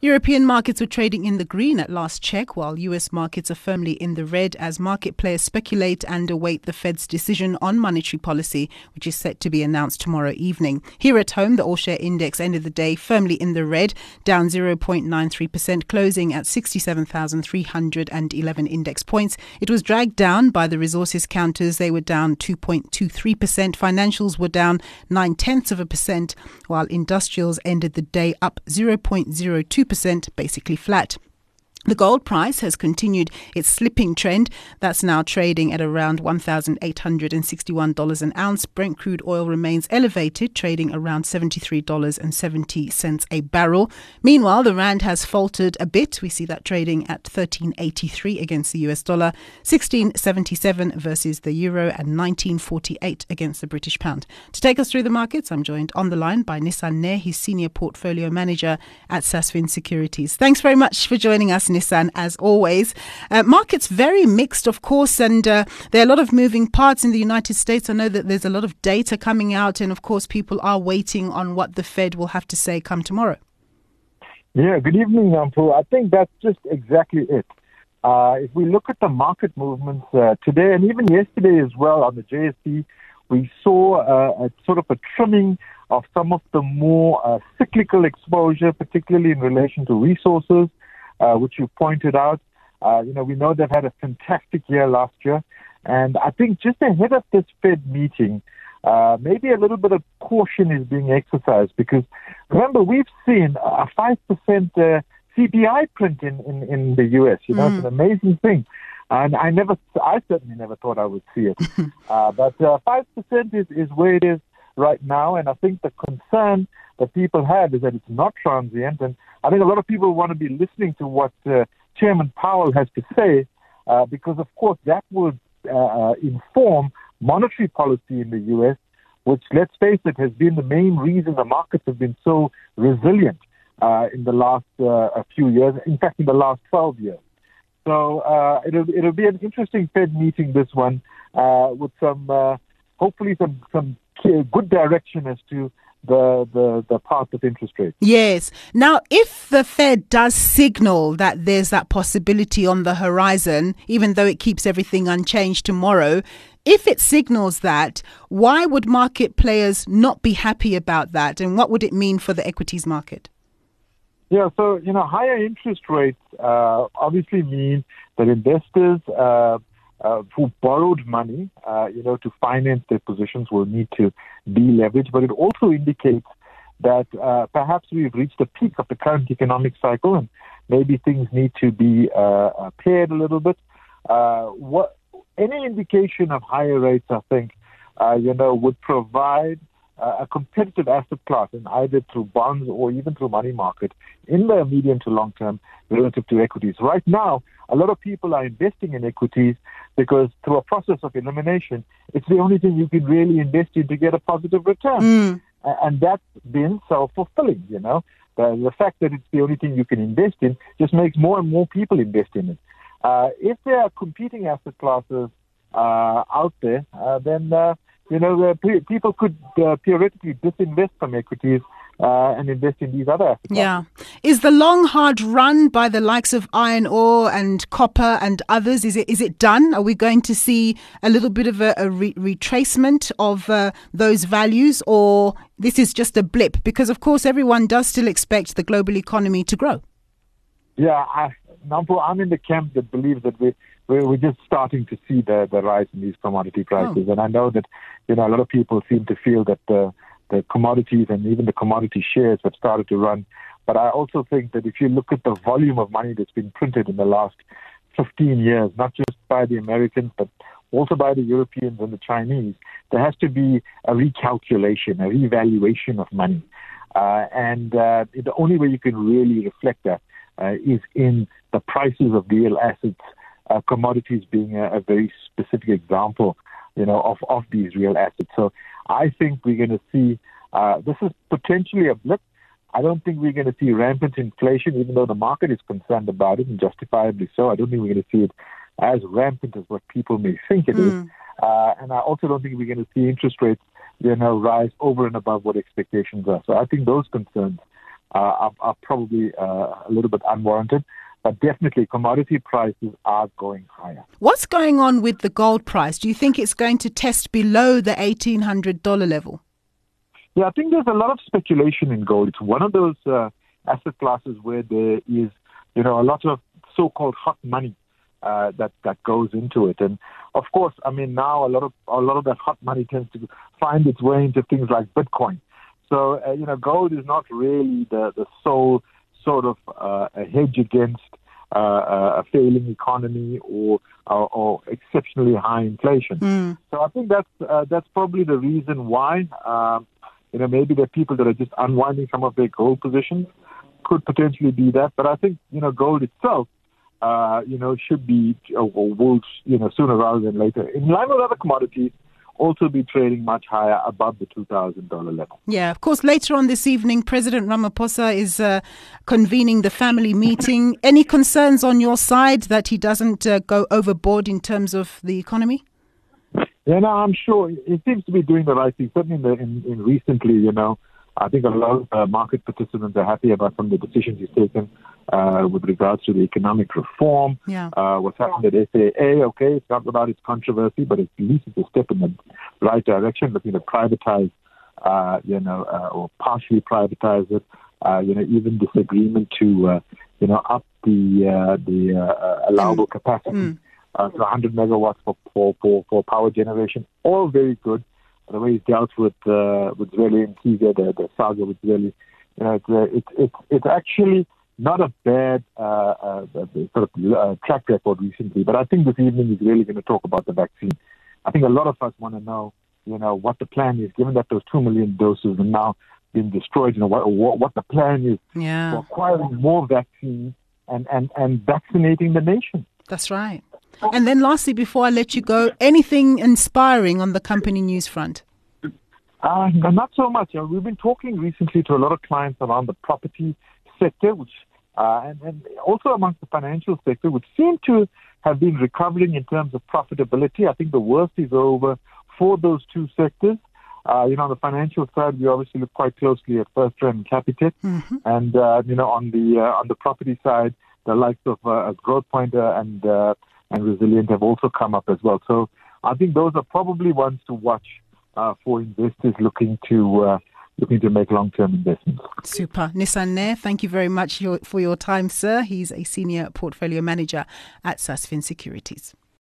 European markets were trading in the green at last check, while US markets are firmly in the red as market players speculate and await the Fed's decision on monetary policy, which is set to be announced tomorrow evening. Here at home, the all-share index ended the day firmly in the red, down 0.93%, closing at 67,311 index points. It was dragged down by the resources counters. They were down 2.23%. Financials were down 0.9%, while industrials ended the day up 0.02%. Basically flat. The gold price has continued its slipping trend. That's now trading at around $1,861 an ounce. Brent crude oil remains elevated, trading around $73.70 a barrel. Meanwhile, the rand has faltered a bit. We see that trading at 13.83 against the US dollar, 16.77 versus the euro, and 19.48 against the British pound. To take us through the markets, I'm joined on the line by Nissan Nair, his senior portfolio manager at Sasfin Securities. Thanks very much for joining us, Nissan, as always. Markets very mixed, of course, and there are a lot of moving parts in the United States. I know that there's a lot of data coming out, and of course people are waiting on what the Fed will have to say come tomorrow. Yeah, good evening, Nampu. I think that's just exactly it. If we look at the market movements today and even yesterday as well on the JSE, we saw a sort of a trimming of some of the more cyclical exposure, particularly in relation to resources, which you pointed out. We know they've had a fantastic year last year. And I think just ahead of this Fed meeting, maybe a little bit of caution is being exercised because, remember, we've seen a 5% CPI print in the U.S. It's an amazing thing. And I certainly never thought I would see it. But 5% is where it is right now. And I think the concern that people have is that it's not transient. And I think a lot of people want to be listening to what Chairman Powell has to say because, of course, that would inform monetary policy in the U.S., which, let's face it, has been the main reason the markets have been so resilient in the last few years, in fact, in the last 12 years. So it'll be an interesting Fed meeting, this one, with hopefully some good direction as to the path of interest rates. Yes. Now, if the Fed does signal that there's that possibility on the horizon, even though it keeps everything unchanged tomorrow, if it signals that, why would market players not be happy about that? And what would it mean for the equities market? Yeah, so, higher interest rates obviously mean that investors who borrowed money, to finance their positions will need to deleverage. But it also indicates that perhaps we've reached the peak of the current economic cycle and maybe things need to be paired a little bit. Any indication of higher rates, I think, would provide a competitive asset class, and either through bonds or even through money market in the medium to long term relative to equities. Right now, a lot of people are investing in equities because through a process of elimination, it's the only thing you can really invest in to get a positive return. And that's been self-fulfilling, The fact that it's the only thing you can invest in just makes more and more people invest in it. If there are competing asset classes out there, then people could theoretically disinvest from equities and invest in these other assets. Yeah. Is the long, hard run by the likes of iron ore and copper and others, is it done? Are we going to see a little bit of a retracement of those values, or this is just a blip? Because, of course, everyone does still expect the global economy to grow. Yeah, I'm in the camp that believes that we're just starting to see the rise in these commodity prices. And I know that, a lot of people seem to feel that the commodities and even the commodity shares have started to run. But I also think that if you look at the volume of money that's been printed in the last 15 years, not just by the Americans, but also by the Europeans and the Chinese, there has to be a recalculation, a revaluation of money. And the only way you can really reflect that is in the prices of real assets, commodities being a very specific example, of these real assets. So I think we're going to see, this is potentially a blip. I don't think we're going to see rampant inflation, even though the market is concerned about it, and justifiably so. I don't think we're going to see it as rampant as what people may think it is. And I also don't think we're going to see interest rates, rise over and above what expectations are. So I think those concerns are probably a little bit unwarranted. But definitely commodity prices are going higher. What's going on with the gold price? Do you think it's going to test below the $1,800 level? Yeah, I think there's a lot of speculation in gold. It's one of those asset classes where there is, a lot of so-called hot money that goes into it. And of course, I mean, now a lot of that hot money tends to find its way into things like Bitcoin. So, gold is not really the sole sort of a hedge against a failing economy or exceptionally high inflation. So I think that's probably the reason why. Maybe there are people that are just unwinding some of their gold positions. Could potentially be that, but I think gold itself, should be or will sooner rather than later, in line with other commodities, also be trading much higher above the $2,000 level. Yeah, of course, later on this evening, President Ramaphosa is convening the family meeting. Any concerns on your side that he doesn't go overboard in terms of the economy? Yeah, no, I'm sure he seems to be doing the right thing. Certainly in recently, I think a lot of market participants are happy about some of the decisions he's taken with regards to the economic reform. Yeah. What's happened at SAA, okay, it's not without its controversy, but at least it's a step in the right direction, looking to privatize, or partially privatize it. Even disagreement to, up the allowable capacity to 100 megawatts for power generation. All very good. The way he's dealt with Zweli and Kiza, the saga with Zweli, it's actually not a bad track record recently. But I think this evening he's really going to talk about the vaccine. I think a lot of us want to know, what the plan is, given that those 2 million doses are now being destroyed. What the plan is for acquiring more vaccines and vaccinating the nation. That's right. And then lastly, before I let you go, anything inspiring on the company news front? Not so much. We've been talking recently to a lot of clients around the property sector, which and also amongst the financial sector, which seem to have been recovering in terms of profitability. I think the worst is over for those two sectors. On the financial side, we obviously look quite closely at FirstRand and Capitec, and on the property side, the likes of Growthpoint and Resilient have also come up as well. So I think those are probably ones to watch for investors looking to make long-term investments. Super. Nissan Nair, thank you very much for your time, sir. He's a senior portfolio manager at Sasfin Securities.